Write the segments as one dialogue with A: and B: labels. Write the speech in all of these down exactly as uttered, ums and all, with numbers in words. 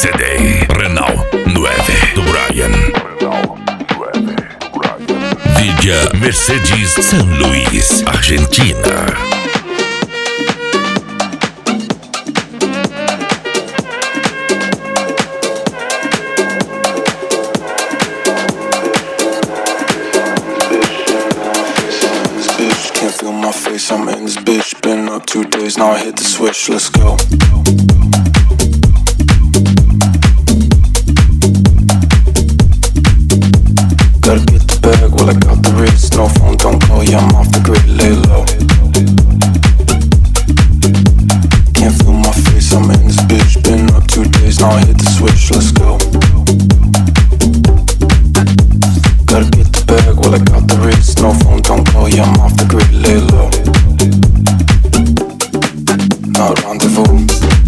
A: Today, Renault nueve do Brian. Villa Mercedes San Luis, Argentina.
B: I'm in this bitch, been up two days, now I hit the switch, let's go. Gotta get the bag, well I got the wrist, no phone, don't call, yeah I'm off the grid, lay low. Can't feel my face, I'm in this bitch, been up two days, now I hit the switch, let's go. Gotta get the bag, well I got the wrist, no phone, don't call, yeah I'm off the grid, lay low. No rendezvous.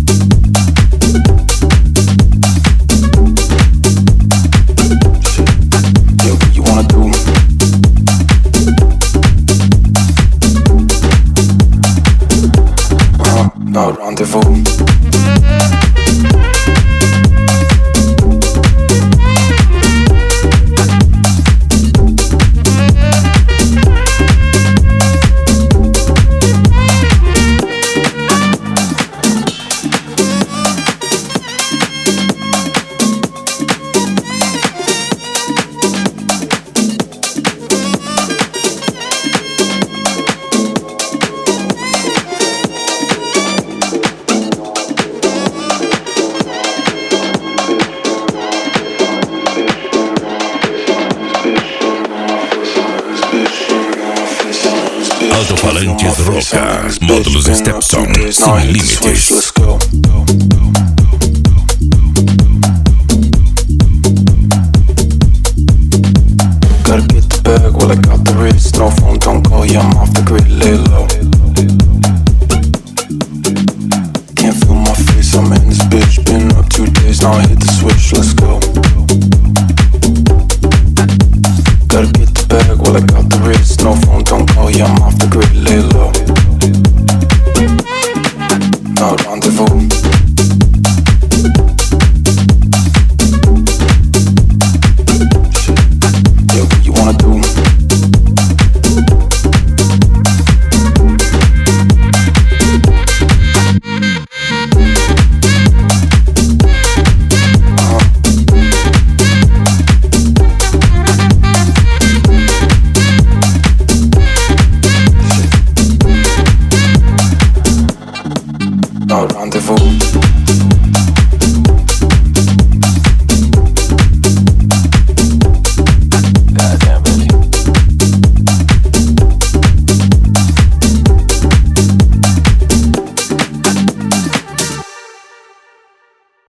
B: Shit. Yeah, what you wanna do? Uh, no rendezvous.
A: Alto-falantes Roca, módulos Stepson, sem limites.
B: Gotta get the bag, well I got the wrist, no phone, don't call, yeah I'm off the grid, lay low. Can't feel my face, I'm in this bitch, been up two days, now I hit the